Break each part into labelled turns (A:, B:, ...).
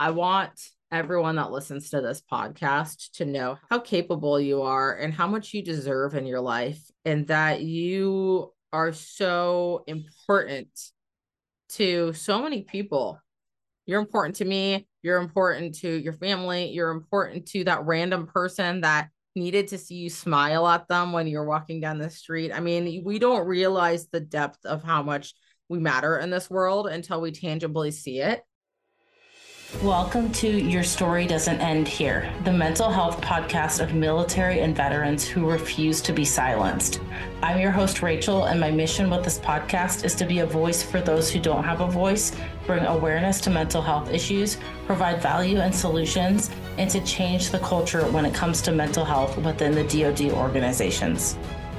A: I want everyone that listens to this podcast to know how capable you are and how much you deserve in your life, and that you are so important to so many people. You're important to me. You're important to your family. You're important to that random person that needed to see you smile at them when you're walking down the street. I mean, we don't realize the depth of how much we matter in this world until we tangibly see it.
B: Welcome to Your Story Doesn't End Here, the mental health podcast of military and veterans who refuse to be silenced. I'm your host, Rachel, and my mission with this podcast is to be a voice for those who don't have a voice, bring awareness to mental health issues, provide value and solutions, and to change the culture when it comes to mental health within the DoD organizations.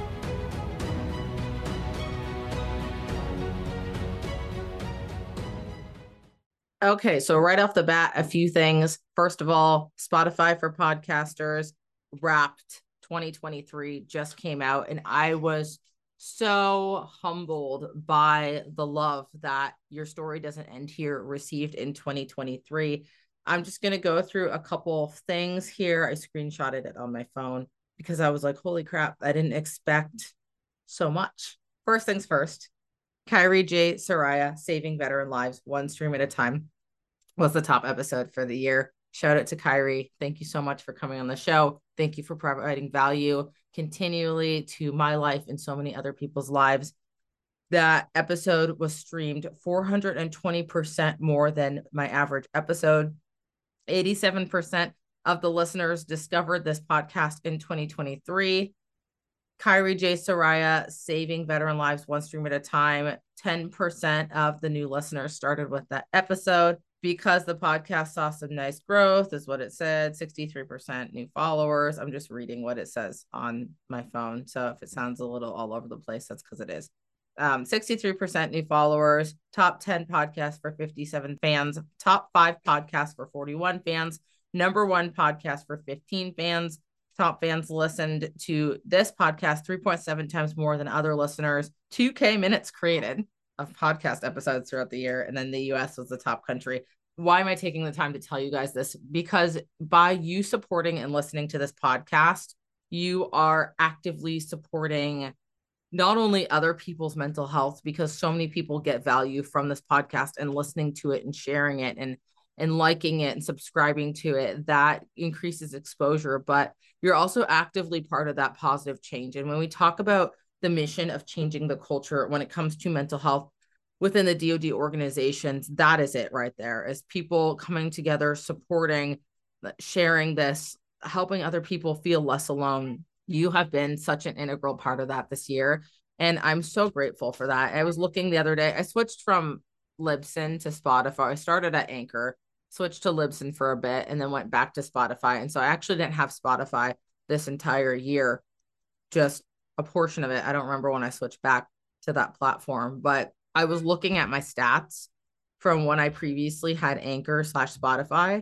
A: Okay, so right off the bat, a few things. First of all, Spotify for Podcasters Wrapped 2023 just came out, and I was so humbled by the love that Your Story Doesn't End Here received in 2023. I'm just going to go through a couple of things here. I screenshotted it on my phone because I was like, holy crap, I didn't expect so much. First things first, Kyrie J. Soraya, Saving Veteran Lives, One Stream at a Time, was the top episode for the year. Shout out to Kyrie. Thank you so much for coming on the show. Thank you for providing value continually to my life and so many other people's lives. That episode was streamed 420% more than my average episode. 87% of the listeners discovered this podcast in 2023. Kyrie J. Soraya, Saving Veteran Lives, One Stream at a Time. 10% of the new listeners started with that episode because the podcast saw some nice growth, is what it said. 63% new followers. I'm just reading what it says on my phone. So if it sounds a little all over the place, that's because it is. 63% new followers, top 10 podcasts for 57 fans, top 5 podcasts for 41 fans, number 1 podcast for 15 fans. Top fans listened to this podcast 3.7 times more than other listeners. 2K minutes created of podcast episodes throughout the year. And then the US was the top country. Why am I taking the time to tell you guys this? Because by you supporting and listening to this podcast, you are actively supporting not only other people's mental health, because so many people get value from this podcast and listening to it and sharing it and liking it and subscribing to it. That increases exposure, but you're also actively part of that positive change. And when we talk about the mission of changing the culture when it comes to mental health within the DoD organizations, that is it right there, is people coming together, supporting, sharing this, helping other people feel less alone. You have been such an integral part of that this year, and I'm so grateful for that. I was looking the other day, I switched from Libsyn to Spotify. I started at Anchor, switched to Libsyn for a bit, and then went back to Spotify. And so I actually didn't have Spotify this entire year, just a portion of it. I don't remember when I switched back to that platform, but I was looking at my stats from when I previously had Anchor / Spotify,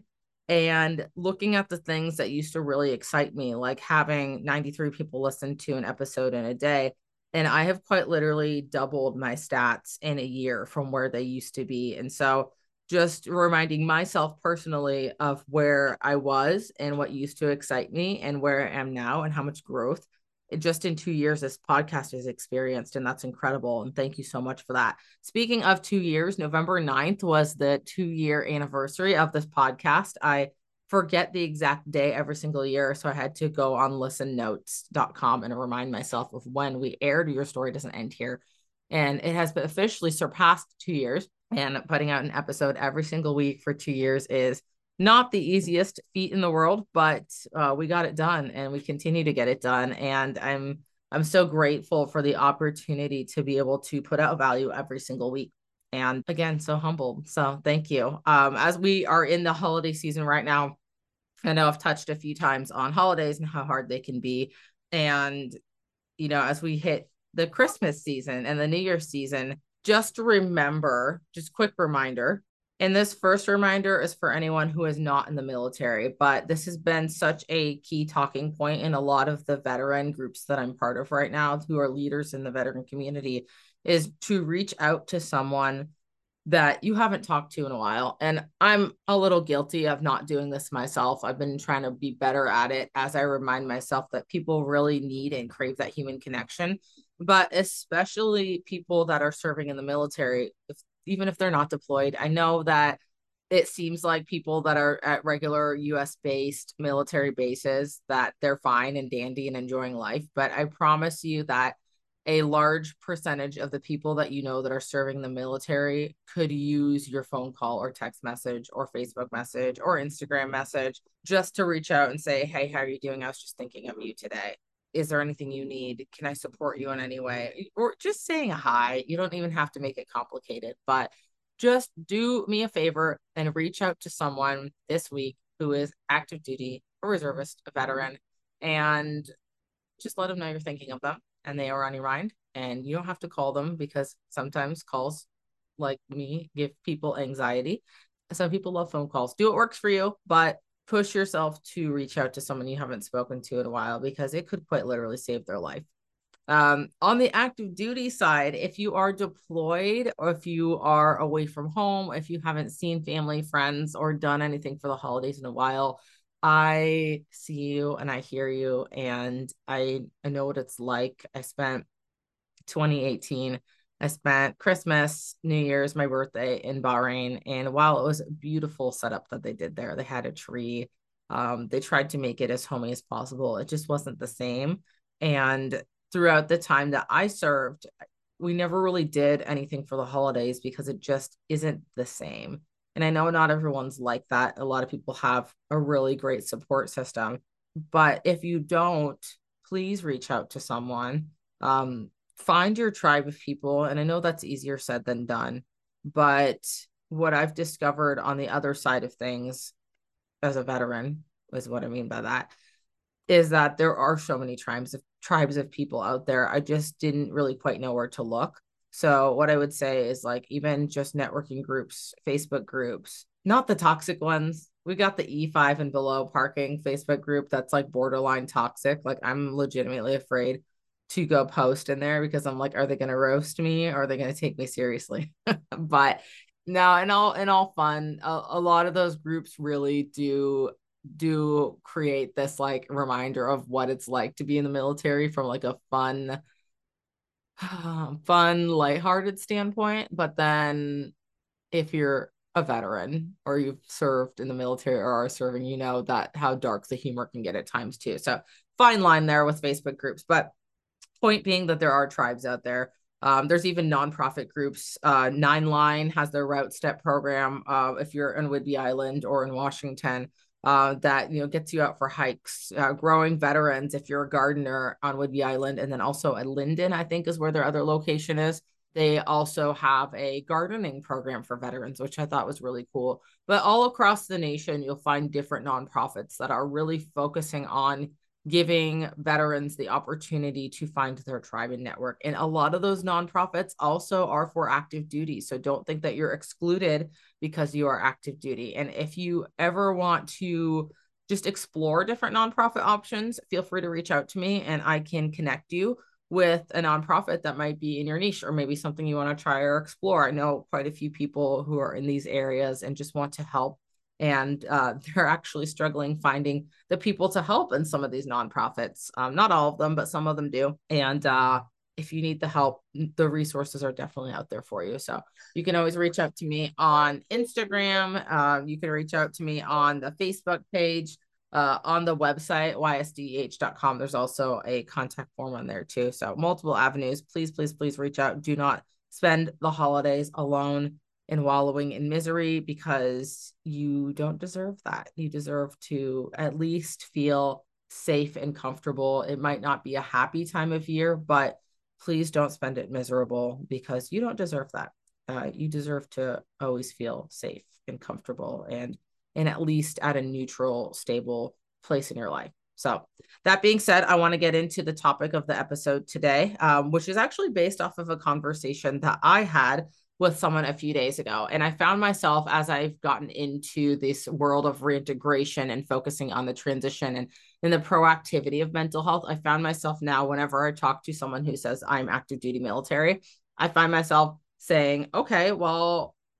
A: and looking at the things that used to really excite me, like having 93 people listen to an episode in a day. And I have quite literally doubled my stats in a year from where they used to be. And so just reminding myself personally of where I was and what used to excite me and where I am now and how much growth just in 2 years this podcast has experienced. And that's incredible. And thank you so much for that. Speaking of 2 years, November 9th was the 2-year anniversary of this podcast. I forget the exact day every single year, so I had to go on listennotes.com and remind myself of when we aired Your Story Doesn't End Here. And it has officially surpassed 2 years. And putting out an episode every single week for 2 years is not the easiest feat in the world, but we got it done and we continue to get it done. And I'm so grateful for the opportunity to be able to put out value every single week. And again, so humbled. So thank you. As we are in the holiday season right now, I know I've touched a few times on holidays and how hard they can be. And, you know, as we hit the Christmas season and the New Year's season, just remember, just quick reminder. And this first reminder is for anyone who is not in the military, but this has been such a key talking point in a lot of the veteran groups that I'm part of right now, who are leaders in the veteran community, is to reach out to someone that you haven't talked to in a while. And I'm a little guilty of not doing this myself. I've been trying to be better at it as I remind myself that people really need and crave that human connection, but especially people that are serving in the military, even if they're not deployed. I know that it seems like people that are at regular US based military bases that they're fine and dandy and enjoying life, but I promise you that a large percentage of the people that you know that are serving the military could use your phone call or text message or Facebook message or Instagram message just to reach out and say, hey, how are you doing? I was just thinking of you today. Is there anything you need? Can I support you in any way? Or just saying hi. You don't even have to make it complicated, but just do me a favor and reach out to someone this week who is active duty, a reservist, a veteran, and just let them know you're thinking of them and they are on your mind. And you don't have to call them because sometimes calls like me give people anxiety. Some people love phone calls. Do what works for you, but push yourself to reach out to someone you haven't spoken to in a while because it could quite literally save their life. On the active duty side, if you are deployed or if you are away from home, if you haven't seen family, friends, or done anything for the holidays in a while, I see you and I hear you, and I know what it's like. I spent 2018, I spent Christmas, New Year's, my birthday in Bahrain. And while it was a beautiful setup that they did there, they had a tree. They tried to make it as homey as possible. It just wasn't the same. And throughout the time that I served, we never really did anything for the holidays because it just isn't the same. And I know not everyone's like that. A lot of people have a really great support system. But if you don't, please reach out to someone. Find your tribe of people. And I know that's easier said than done. But what I've discovered on the other side of things as a veteran is what I mean by that is that there are so many tribes of people out there. I just didn't really quite know where to look. So what I would say is like even just networking groups, Facebook groups, not the toxic ones. We got the E5 and below parking Facebook group that's like borderline toxic. Like I'm legitimately afraid to go post in there because I'm like, are they going to roast me? Or are they going to take me seriously? But no, in all fun, a lot of those groups really do create this like reminder of what it's like to be in the military from like a fun lighthearted standpoint. But then if you're a veteran or you've served in the military or are serving, you know that how dark the humor can get at times too. So fine line there with Facebook groups, but point being that there are tribes out there. There's even nonprofit groups. Nine Line has their Route Step program. If you're in Whidbey Island or in Washington, that gets you out for hikes. Growing Veterans, if you're a gardener on Whidbey Island, and then also at Linden, I think is where their other location is. They also have a gardening program for veterans, which I thought was really cool. But all across the nation, you'll find different nonprofits that are really focusing on giving veterans the opportunity to find their tribe and network. And a lot of those nonprofits also are for active duty. So don't think that you're excluded because you are active duty. And if you ever want to just explore different nonprofit options, feel free to reach out to me and I can connect you with a nonprofit that might be in your niche or maybe something you want to try or explore. I know quite a few people who are in these areas and just want to help, and they're actually struggling finding the people to help in some of these nonprofits. Not all of them, but some of them do. And if you need the help, the resources are definitely out there for you. So you can always reach out to me on Instagram. You can reach out to me on the Facebook page, on the website, ysdeh.com. There's also a contact form on there too. So multiple avenues. Please, please, please reach out. Do not spend the holidays alone and wallowing in misery because you don't deserve that. You deserve to at least feel safe and comfortable. It might not be a happy time of year, but please don't spend it miserable because you don't deserve that. You deserve to always feel safe and comfortable and at least at a neutral, stable place in your life. So that being said, I want to get into the topic of the episode today, which is actually based off of a conversation that I had with someone a few days ago. And I found myself as I've gotten into this world of reintegration and focusing on the transition and the proactivity of mental health, I found myself now, whenever I talk to someone who says I'm active duty military, I find myself saying, okay, well,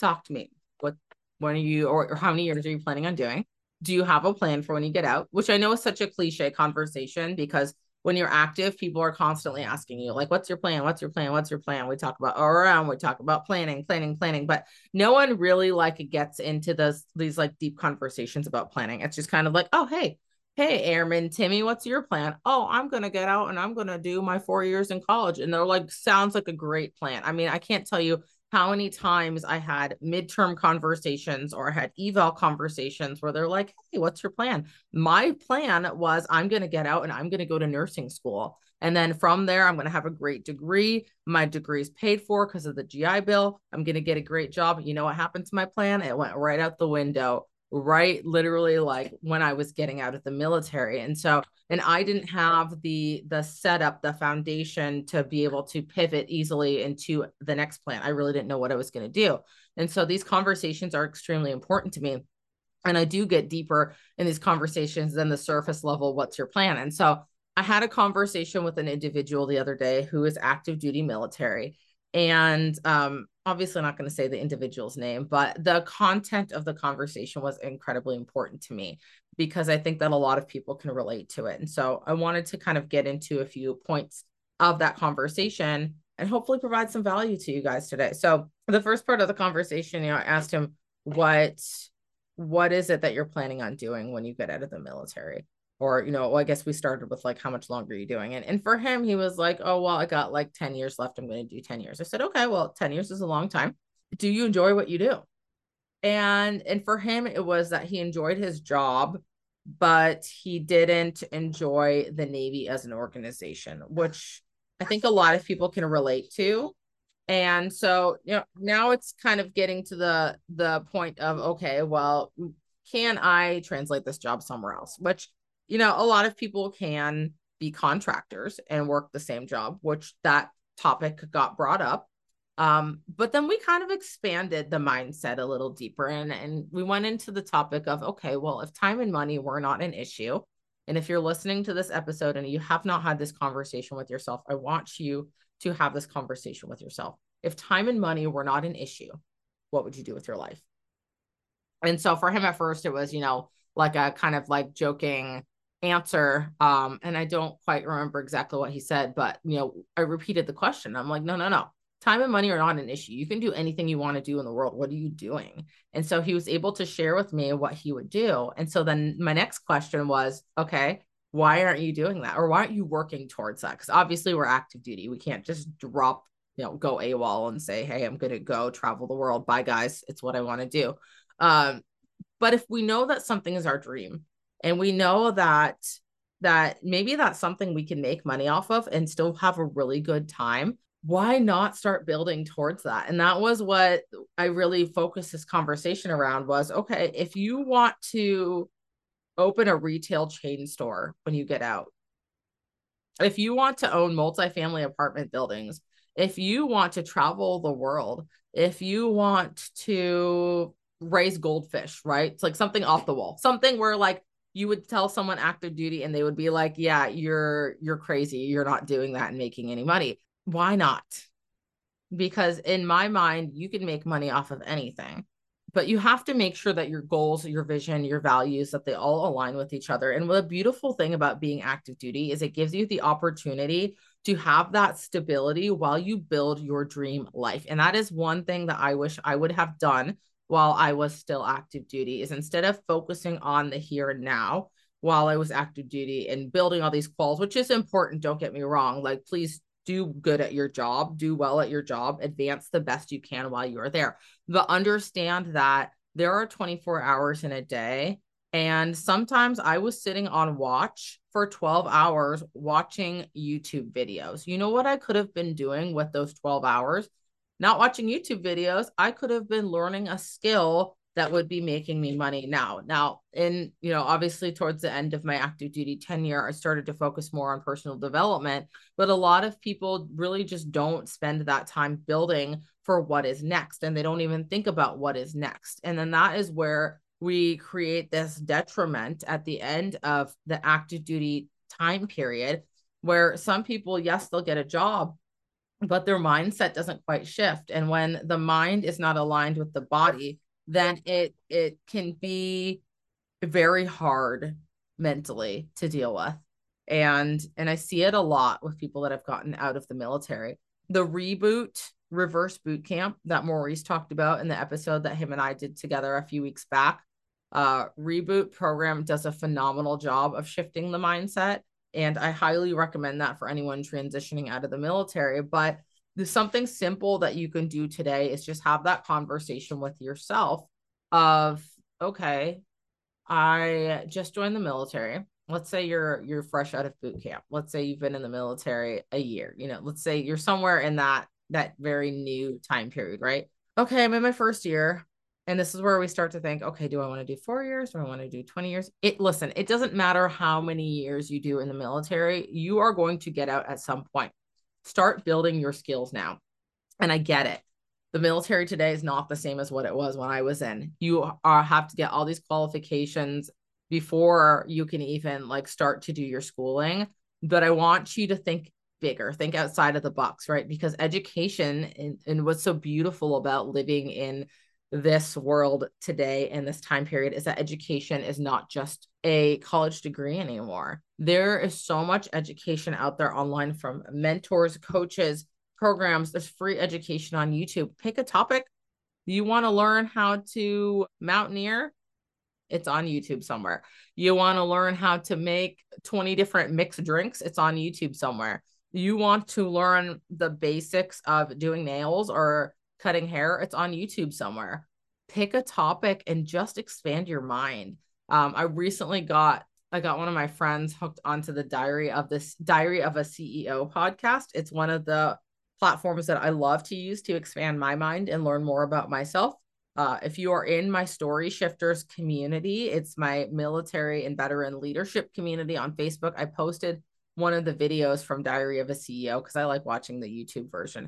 A: talk to me. When are you, or how many years are you planning on doing? Do you have a plan for when you get out? Which I know is such a cliche conversation, because when you're active, people are constantly asking you, like, what's your plan? What's your plan? What's your plan? We talk about around, we talk about planning, but no one really like gets into these like deep conversations about planning. It's just kind of like, oh, hey, Airman Timmy, what's your plan? Oh, I'm going to get out and I'm going to do my 4 years in college. And they're like, sounds like a great plan. I mean, I can't tell you how many times I had midterm conversations or I had eval conversations where they're like, hey, what's your plan? My plan was I'm going to get out and I'm going to go to nursing school. And then from there, I'm going to have a great degree. My degree is paid for because of the GI Bill. I'm going to get a great job. You know what happened to my plan? It went right out the window, right? Literally, like when I was getting out of the military. And I didn't have the setup, the foundation to be able to pivot easily into the next plan. I really didn't know what I was going to do. And so these conversations are extremely important to me. And I do get deeper in these conversations than the surface level, what's your plan? And so I had a conversation with an individual the other day who is active duty military. And obviously I'm not going to say the individual's name, but the content of the conversation was incredibly important to me because I think that a lot of people can relate to it. And so I wanted to kind of get into a few points of that conversation and hopefully provide some value to you guys today. So the first part of the conversation, I asked him, what is it that you're planning on doing when you get out of the military? Or, well, I guess we started with like, how much longer are you doing? And for him, he was like, oh, well, I got like 10 years left. I'm going to do 10 years. I said, okay, well, 10 years is a long time. Do you enjoy what you do? And for him, it was that he enjoyed his job, but he didn't enjoy the Navy as an organization, which I think a lot of people can relate to. And so, now it's kind of getting to the point of, okay, well, can I translate this job somewhere else? Which, a lot of people can be contractors and work the same job, which that topic got brought up. But then we kind of expanded the mindset a little deeper and we went into the topic of, okay, well, if time and money were not an issue, and if you're listening to this episode and you have not had this conversation with yourself, I want you to have this conversation with yourself. If time and money were not an issue, what would you do with your life? And so for him at first, it was, like a kind of like joking answer. And I don't quite remember exactly what he said, but, I repeated the question. I'm like, no. Time and money are not an issue. You can do anything you want to do in the world. What are you doing? And so he was able to share with me what he would do. And so then my next question was, okay, why aren't you doing that? Or why aren't you working towards that? Because obviously we're active duty. We can't just drop, go AWOL and say, hey, I'm going to go travel the world. Bye, guys. It's what I want to do. But if we know that something is our dream and we know that maybe that's something we can make money off of and still have a really good time, why not start building towards that? And that was what I really focused this conversation around was, okay, if you want to open a retail chain store when you get out, if you want to own multifamily apartment buildings, if you want to travel the world, if you want to raise goldfish, right? It's like something off the wall, something where like you would tell someone active duty and they would be like, yeah, you're crazy. You're not doing that and making any money. Why not? Because in my mind, you can make money off of anything, but you have to make sure that your goals, your vision, your values, that they all align with each other. And the beautiful thing about being active duty is it gives you the opportunity to have that stability while you build your dream life. And that is one thing that I wish I would have done while I was still active duty, is instead of focusing on the here and now while I was active duty and building all these quals, which is important, don't get me wrong, like please do good at your job, do well at your job, advance the best you can while you are there. But understand that there are 24 hours in a day. And sometimes I was sitting on watch for 12 hours watching YouTube videos. You know what I could have been doing with those 12 hours? Not watching YouTube videos. I could have been learning a skill that would be making me money now. In, obviously towards the end of my active duty tenure, I started to focus more on personal development, but a lot of people really just don't spend that time building for what is next. And they don't even think about what is next. And then that is where we create this detriment at the end of the active duty time period, where some people, yes, they'll get a job, but their mindset doesn't quite shift. And when the mind is not aligned with the body, then it can be very hard mentally to deal with. And I see it a lot with people that have gotten out of the military. The reverse boot camp that Maurice talked about in the episode that him and I did together a few weeks back, Reboot program does a phenomenal job of shifting the mindset. And I highly recommend that for anyone transitioning out of the military. But there's something simple that you can do today is just have that conversation with yourself of, okay, I just joined the military. Let's say you're fresh out of boot camp. Let's say you've been in the military a year. Let's say you're somewhere in that very new time period, right? Okay, I'm in my first year. And this is where we start to think, okay, do I want to do 4 years? Do I want to do 20 years? Listen, it doesn't matter how many years you do in the military. You are going to get out at some point. Start building your skills now. And I get it. The military today is not the same as what it was when I was in. You have to get all these qualifications before you can even start to do your schooling. But I want you to think bigger, think outside of the box, right? Because education and what's so beautiful about living in this world today in this time period is that education is not just a college degree anymore. There is so much education out there online from mentors, coaches, programs. There's free education on YouTube. Pick a topic. You want to learn how to mountaineer? It's on YouTube somewhere. You want to learn how to make 20 different mixed drinks? It's on YouTube somewhere. You want to learn the basics of doing nails or cutting hair? It's on YouTube somewhere. Pick a topic and just expand your mind. I recently got one of my friends hooked onto the Diary of a CEO podcast. It's one of the platforms that I love to use to expand my mind and learn more about myself. If you are in my Story Shifters community, it's my military and veteran leadership community on Facebook. I posted one of the videos from Diary of a CEO because I like watching the YouTube version.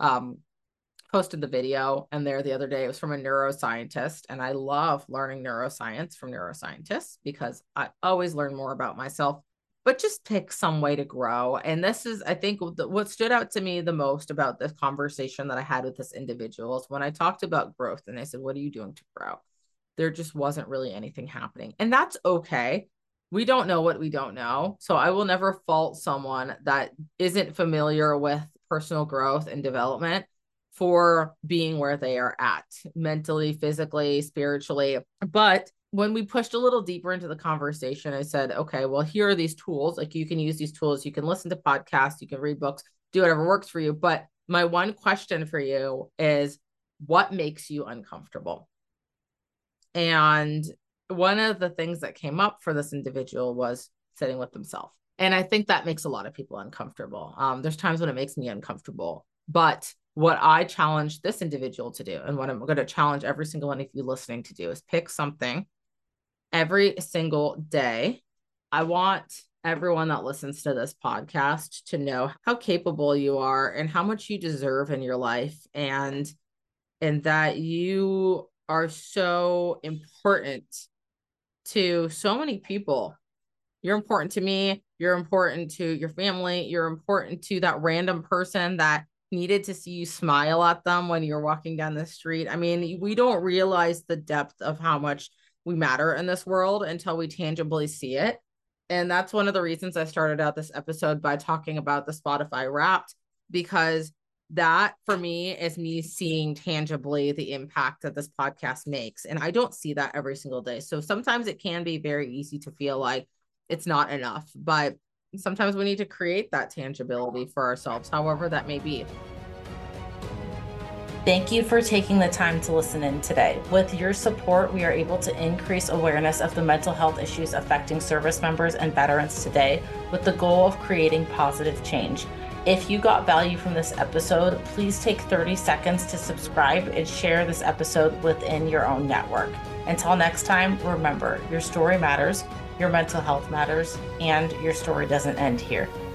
A: Posted the video and there the other day, it was from a neuroscientist, and I love learning neuroscience from neuroscientists because I always learn more about myself, but just pick some way to grow. And this is, I think, what stood out to me the most about this conversation that I had with this individual is when I talked about growth and they said, what are you doing to grow? There just wasn't really anything happening. And that's okay. We don't know what we don't know. So I will never fault someone that isn't familiar with personal growth and development for being where they are at mentally, physically, spiritually. But when we pushed a little deeper into the conversation, I said, okay, well, here are these tools. You can use these tools. You can listen to podcasts, you can read books, do whatever works for you. But my one question for you is, what makes you uncomfortable? And one of the things that came up for this individual was sitting with themselves. And I think that makes a lot of people uncomfortable. There's times when it makes me uncomfortable. But what I challenge this individual to do, and what I'm going to challenge every single one of you listening to do, is pick something every single day. I want everyone that listens to this podcast to know how capable you are and how much you deserve in your life, and that you are so important to so many people. You're important to me. You're important to your family. You're important to that random person that needed to see you smile at them when you're walking down the street. I mean, we don't realize the depth of how much we matter in this world until we tangibly see it. And that's one of the reasons I started out this episode by talking about the Spotify Wrapped, because that for me is me seeing tangibly the impact that this podcast makes. And I don't see that every single day. So sometimes it can be very easy to feel like it's not enough, but sometimes we need to create that tangibility for ourselves, however that may be.
B: Thank you for taking the time to listen in today. With your support, we are able to increase awareness of the mental health issues affecting service members and veterans today, with the goal of creating positive change. If you got value from this episode, please take 30 seconds to subscribe and share this episode within your own network. Until next time, remember, your story matters, your mental health matters, and your story doesn't end here.